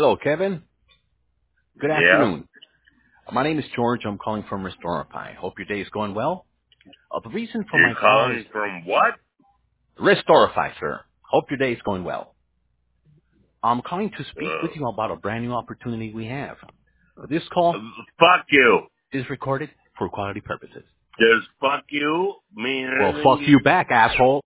Hello, Kevin. Good Yeah. afternoon. My name is George. I'm calling from Restorify. Hope your day is going well. The reason for You're my call is calling from what? Restorify, sir. Hope your day is going well. I'm calling to speak with you Uh, about a brand new opportunity we have. This call fuck you. is recorded for quality purposes. Does fuck you mean Well, anything fuck to you you? back, asshole.